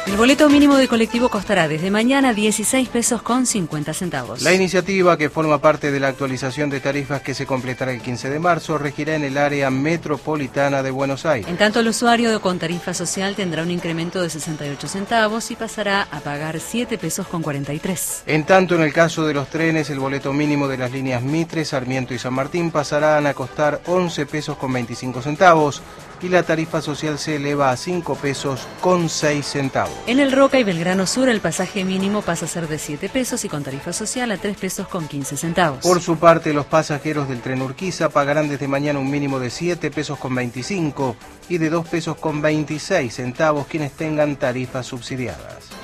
El boleto mínimo de colectivo costará desde mañana 16 pesos con 50 centavos. La iniciativa, que forma parte de la actualización de tarifas que se completará el 15 de marzo, regirá en el área metropolitana de Buenos Aires. En tanto, el usuario con tarifa social tendrá un incremento de 68 centavos y pasará a pagar 7 pesos con 43. En tanto, en el caso de los trenes, el boleto mínimo de las líneas Mitre, Sarmiento y San Martín pasarán a costar 11 pesos con 25 centavos y la tarifa social se eleva a 5 pesos con 6 centavos. En el Roca y Belgrano Sur el pasaje mínimo pasa a ser de 7 pesos y con tarifa social a 3 pesos con 15 centavos. Por su parte, los pasajeros del tren Urquiza pagarán desde mañana un mínimo de 7 pesos con 25 y de 2 pesos con 26 centavos quienes tengan tarifas subsidiadas.